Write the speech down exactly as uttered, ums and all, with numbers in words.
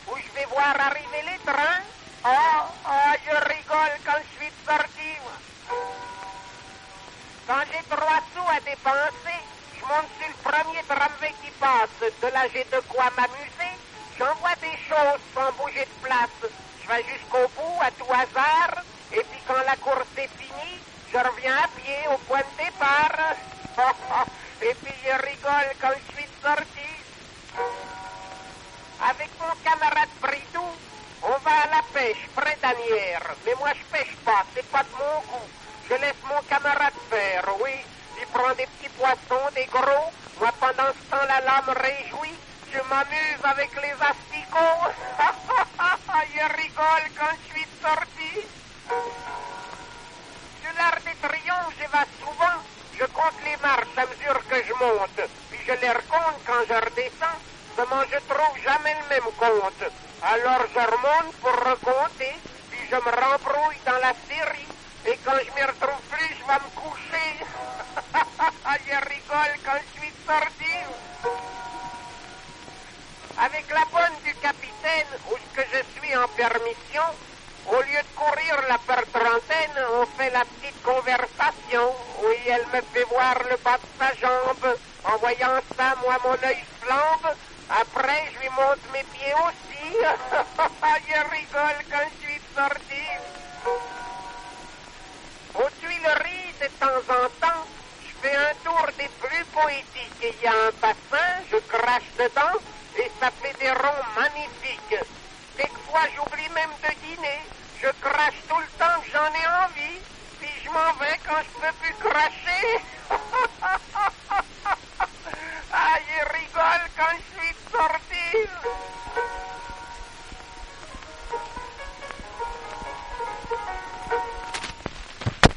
où je vais voir arriver les trains. Oh, oh, je rigole quand je suis sorti, moi. Quand j'ai trois sous à dépenser, je monte sur le premier tramway qui passe. De là, j'ai de quoi m'amuser. J'envoie des choses sans bouger de place. Je vais jusqu'au bout, à tout hasard. Et puis quand la course est finie, je reviens à pied au point de départ. Et puis je rigole quand je suis sorti. Avec mon camarade Bridou, on va à la pêche près d'Anières. Mais moi je pêche pas, c'est pas de mon goût. Je laisse mon camarade faire, oui. Il prend des petits poissons, des gros. Moi pendant ce temps la lame réjouit. Je m'amuse avec les asticots. Je rigole quand je suis sorti. Sur l'Arc de Triomphe, je vais souvent. Je compte les marches à mesure que je monte. Puis je les recompte quand je redescends. Seulement je trouve jamais le même compte. Alors je remonte pour recompter. Puis je me rembrouille dans la série. Et quand je m'y retrouve plus, je vais me coucher. Je rigole quand je suis sorti. Avec la bonne du capitaine, où ce que je suis en permission, au lieu de courir la peur trentaine, on fait la petite conversation. Oui, elle me fait voir le bas de sa jambe. En voyant ça, moi, mon œil flambe. Après, je lui montre mes pieds aussi. Je rigole quand je suis sorti. Aux Tuileries, de temps en temps, je fais un tour des plus poétiques. Et il y a un bassin, je crache dedans. Et ça fait des ronds magnifiques. Quelquefois, j'oublie même de dîner.